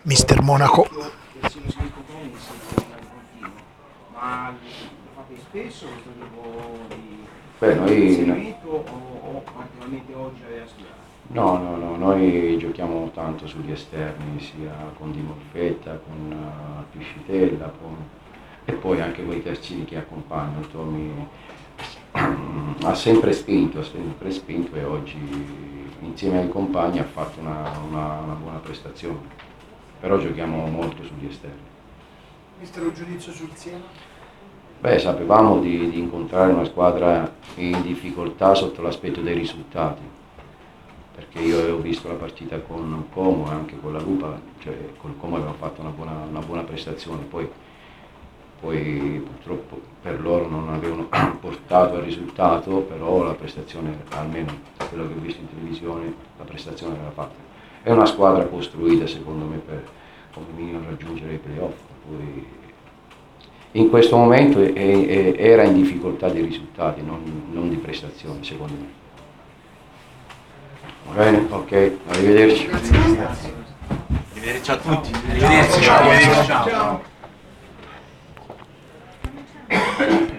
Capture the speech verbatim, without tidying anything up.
mister Monaco. Persino se dico come mi sento in continuo, ma lo fate spesso questo tipo di Beh, noi... inserimento o, o particolarmente oggi aveva studiato? No, no, no, noi giochiamo tanto sugli esterni, sia con Di Molfetta, con uh, Piscitella, con... e poi anche con i terzini che accompagnano. Tommy ha sempre spinto, ha sempre spinto e oggi insieme ai compagni ha fatto una, una, una buona prestazione, però giochiamo molto sugli esterni. Mister, un giudizio sul Siena? Beh, sapevamo di, di incontrare una squadra in difficoltà sotto l'aspetto dei risultati, perché io avevo visto la partita con Como e anche con la Lupa, cioè col Como avevamo fatto una buona, una buona prestazione, poi, poi purtroppo per loro non avevano portato al risultato, però la prestazione, almeno quello che ho visto in televisione, la prestazione era fatta. È una squadra costruita secondo me per come minimo raggiungere i playoff, poi in questo momento è, è, era in difficoltà di risultati, non, non di prestazioni secondo me. Va bene? Ok, arrivederci. Arrivederci a tutti. Arrivederci. Ciao. Ciao.